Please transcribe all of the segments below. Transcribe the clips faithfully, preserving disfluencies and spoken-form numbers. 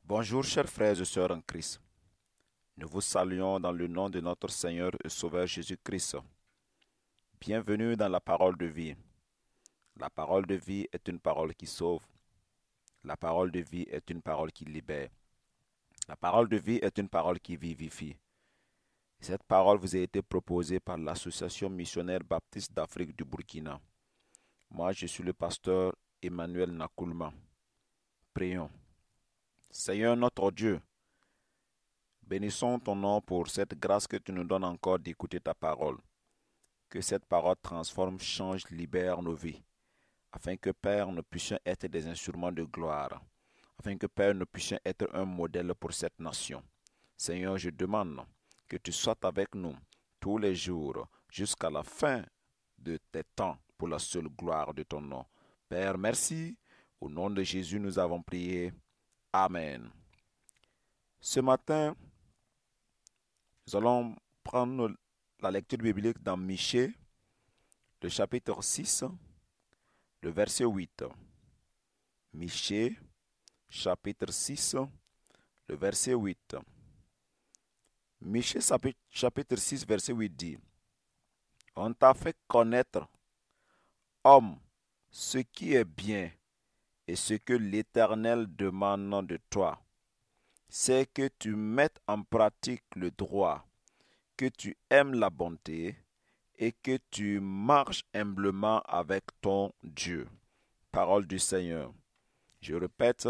Bonjour chers frères et sœurs en Christ. Nous vous saluons dans le nom de notre Seigneur et Sauveur Jésus-Christ. Bienvenue dans la parole de vie. La parole de vie est une parole qui sauve. La parole de vie est une parole qui libère. La parole de vie est une parole qui vivifie. Cette parole vous a été proposée par l'Association missionnaire baptiste d'Afrique du Burkina. Moi, je suis le pasteur Emmanuel Nakoulma. Prions. Seigneur notre Dieu, bénissons ton nom pour cette grâce que tu nous donnes encore d'écouter ta parole. Que cette parole transforme, change, libère nos vies. Afin que, Père, nous puissions être des instruments de gloire. Afin que, Père, nous puissions être un modèle pour cette nation. Seigneur, je demande que tu sois avec nous tous les jours jusqu'à la fin de tes temps pour la seule gloire de ton nom. Père, merci. Au nom de Jésus, nous avons prié. Amen. Ce matin, nous allons prendre la lecture biblique dans Michée, le chapitre six, le verset huit. Michée, chapitre six, le verset huit. Michée, chapitre six, verset huit dit: On t'a fait connaître, homme, ce qui est bien et ce que l'Éternel demande de toi, c'est que tu mettes en pratique le droit, que tu aimes la bonté et que tu marches humblement avec ton Dieu. Parole du Seigneur. Je répète,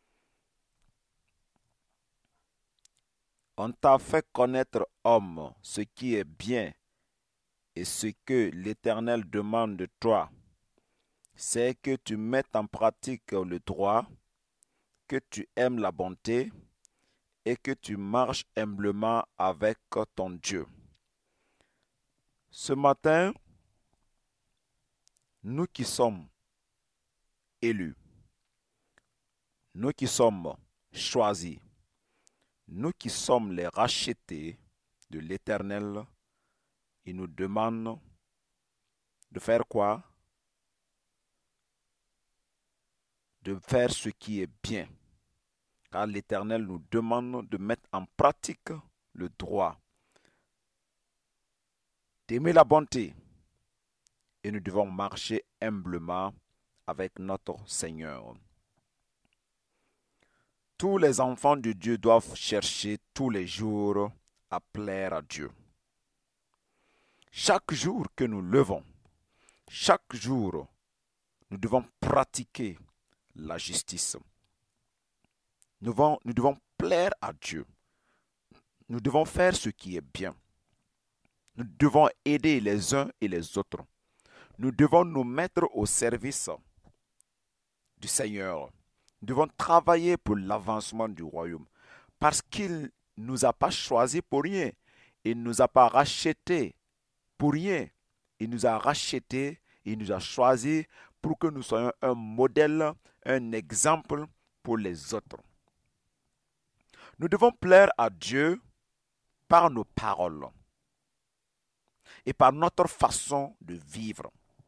on t'a fait connaître, homme, ce qui est bien et ce que l'Éternel demande de toi, c'est que tu mettes en pratique le droit, que tu aimes la bonté et que tu marches humblement avec ton Dieu. Ce matin, nous qui sommes élus, nous qui sommes choisis, nous qui sommes les rachetés de l'Éternel, il nous demande de faire quoi? De faire ce qui est bien. Car l'Éternel nous demande de mettre en pratique le droit, d'aimer la bonté. Et nous devons marcher humblement avec notre Seigneur. Tous les enfants de Dieu doivent chercher tous les jours à plaire à Dieu. Chaque jour que nous levons, chaque jour, nous devons pratiquer la justice. Nous devons, nous devons plaire à Dieu. Nous devons faire ce qui est bien. Nous devons aider les uns et les autres. Nous devons nous mettre au service du Seigneur. Nous devons travailler pour l'avancement du royaume. Parce qu'il ne nous a pas choisis pour rien. Il ne nous a pas rachetés pour rien. Il nous a rachetés, il nous a choisis pour que nous soyons un modèle, un exemple pour les autres. Nous devons plaire à Dieu par nos paroles et par notre façon de vivre.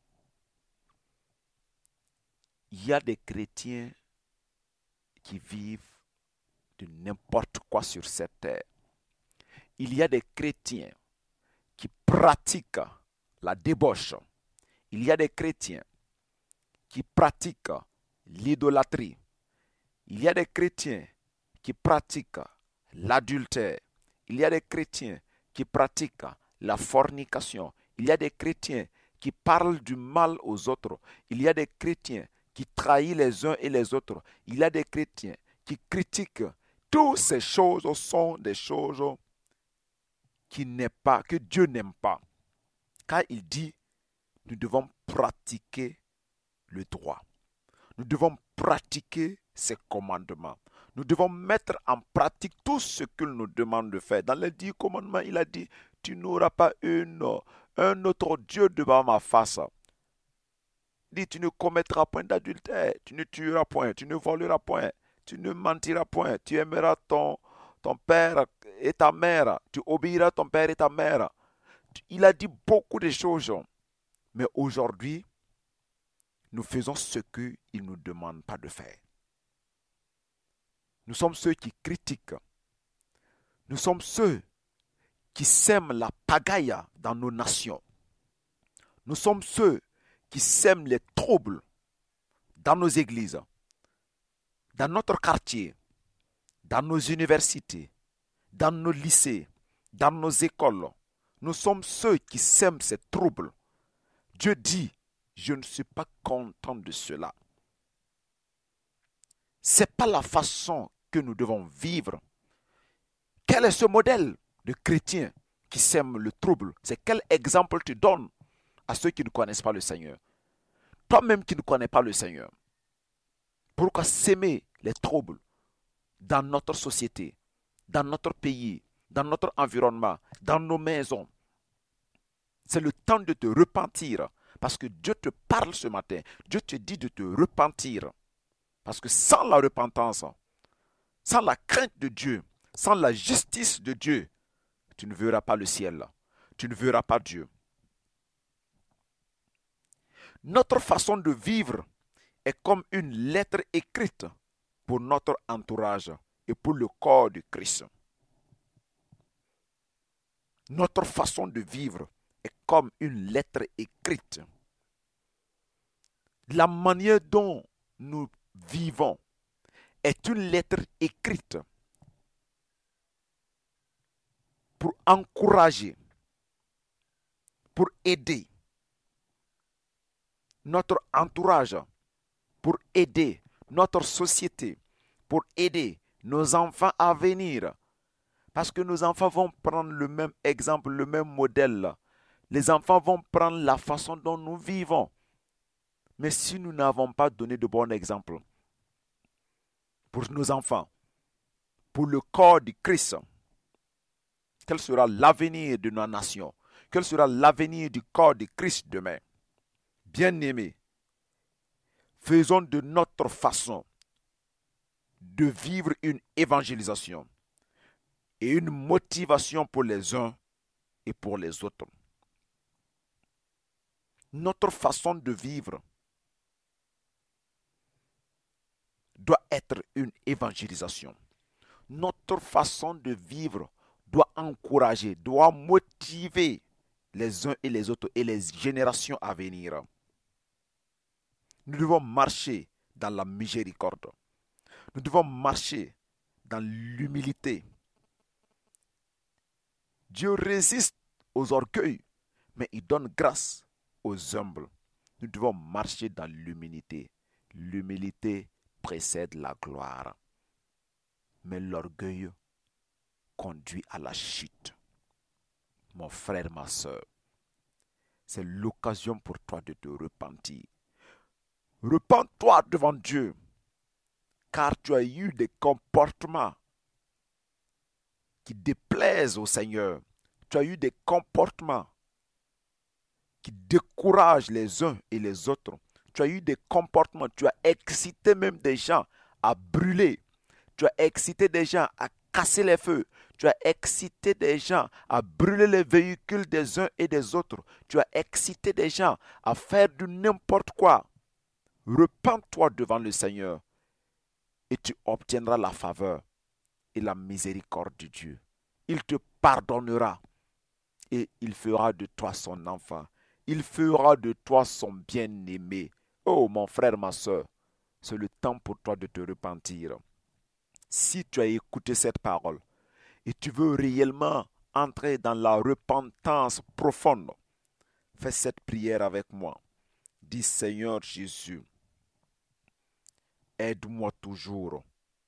Il y a des chrétiens qui vivent de n'importe quoi sur cette terre. Il y a des chrétiens qui pratiquent la débauche. Il y a des chrétiens qui pratiquent l'idolâtrie. Il y a des chrétiens qui pratiquent l'adultère. Il y a des chrétiens qui pratiquent la fornication. Il y a des chrétiens qui parlent du mal aux autres. Il y a des chrétiens qui trahissent les uns et les autres. Il y a des chrétiens qui critiquent. Toutes ces choses sont des choses qui n'est pas, que Dieu n'aime pas. Car il dit, nous devons pratiquer le droit. Nous devons pratiquer ses commandements. Nous devons mettre en pratique tout ce qu'il nous demande de faire. Dans les dix commandements, il a dit, tu n'auras pas une, un autre Dieu devant ma face. Il dit, tu ne commettras point d'adultère, tu ne tueras point, tu ne voleras point, tu ne mentiras point, tu aimeras ton, ton père et ta mère, tu obéiras à ton père et ta mère. Il a dit beaucoup de choses. Mais aujourd'hui, nous faisons ce qu'il ne nous demande pas de faire. Nous sommes ceux qui critiquent. Nous sommes ceux qui sèment la pagaille dans nos nations. Nous sommes ceux qui sèment les troubles dans nos églises, dans notre quartier, dans nos universités, dans nos lycées, dans nos écoles. Nous sommes ceux qui sèment ces troubles. Dieu dit, je ne suis pas content de cela. Ce n'est pas la façon que nous devons vivre. Quel est ce modèle de chrétien qui sème le trouble? C'est quel exemple tu donnes à ceux qui ne connaissent pas le Seigneur? Toi-même qui ne connais pas le Seigneur, pourquoi s'aimer les troubles dans notre société, dans notre pays, dans notre environnement, dans nos maisons? C'est le temps de te repentir, parce que Dieu te parle ce matin. Dieu te dit de te repentir, parce que sans la repentance, sans la crainte de Dieu, sans la justice de Dieu, tu ne verras pas le ciel, tu ne verras pas Dieu. Notre façon de vivre est comme une lettre écrite pour notre entourage et pour le corps de Christ. Notre façon de vivre est comme une lettre écrite. La manière dont nous vivons est une lettre écrite pour encourager, pour aider notre entourage, pour aider notre société, pour aider nos enfants à venir. Parce que nos enfants vont prendre le même exemple, le même modèle. Les enfants vont prendre la façon dont nous vivons. Mais si nous n'avons pas donné de bon exemple pour nos enfants, pour le corps du Christ, quel sera l'avenir de nos nations? Quel sera l'avenir du corps du Christ demain? Bien-aimés, faisons de notre façon de vivre une évangélisation et une motivation pour les uns et pour les autres. Notre façon de vivre doit être une évangélisation. Notre façon de vivre doit encourager, doit motiver les uns et les autres et les générations à venir. Nous devons marcher dans la miséricorde. Nous devons marcher dans l'humilité. Dieu résiste aux orgueils, mais il donne grâce aux humbles. Nous devons marcher dans l'humilité. L'humilité précède la gloire, mais l'orgueil conduit à la chute. Mon frère, ma soeur, c'est l'occasion pour toi de te repentir. Repens-toi devant Dieu, car tu as eu des comportements qui déplaisent au Seigneur. Tu as eu des comportements qui découragent les uns et les autres. Tu as eu des comportements, tu as excité même des gens à brûler. Tu as excité des gens à casser les feux. Tu as excité des gens à brûler les véhicules des uns et des autres. Tu as excité des gens à faire du n'importe quoi. Repens-toi devant le Seigneur et tu obtiendras la faveur et la miséricorde de Dieu. Il te pardonnera et il fera de toi son enfant. Il fera de toi son bien-aimé. Oh mon frère, ma soeur, c'est le temps pour toi de te repentir. Si tu as écouté cette parole et tu veux réellement entrer dans la repentance profonde, fais cette prière avec moi. Dis Seigneur Jésus, aide-moi toujours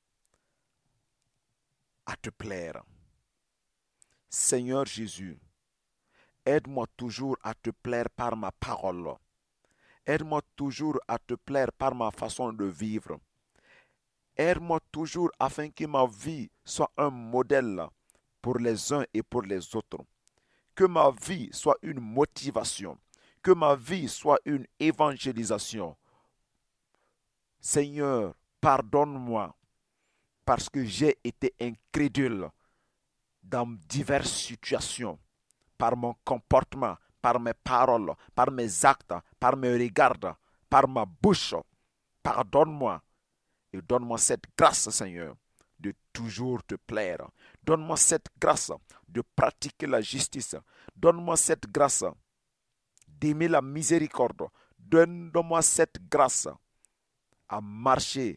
à te plaire. Seigneur Jésus, aide-moi toujours à te plaire par ma parole. Aide-moi toujours à te plaire par ma façon de vivre. Aide-moi toujours afin que ma vie soit un modèle pour les uns et pour les autres. Que ma vie soit une motivation. Que ma vie soit une évangélisation. Seigneur, pardonne-moi parce que j'ai été incrédule dans diverses situations, par mon comportement, par mes paroles, par mes actes, par mes regards, par ma bouche. Pardonne-moi et donne-moi cette grâce, Seigneur, de toujours te plaire. Donne-moi cette grâce de pratiquer la justice. Donne-moi cette grâce d'aimer la miséricorde. Donne-moi cette grâce à marcher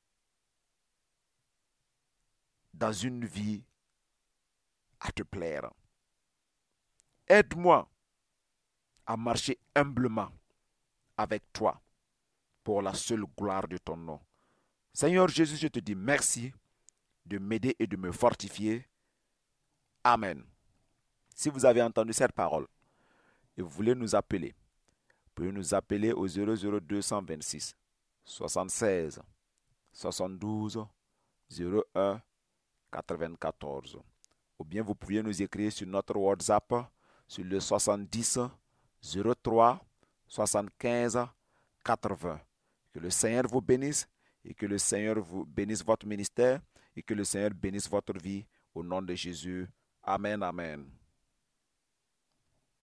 dans une vie à te plaire. Aide-moi à marcher humblement avec toi pour la seule gloire de ton nom. Seigneur Jésus, je te dis merci de m'aider et de me fortifier. Amen. Si vous avez entendu cette parole et vous voulez nous appeler, vous pouvez nous appeler au zéro zéro deux cent vingt-six soixante-seize soixante-douze zéro un quatre-vingt-quatorze. Ou bien vous pouvez nous écrire sur notre WhatsApp sur le soixante-dix zéro trois soixante-quinze quatre-vingts. Que le Seigneur vous bénisse et que le Seigneur vous bénisse votre ministère et que le Seigneur bénisse votre vie au nom de Jésus. Amen, amen.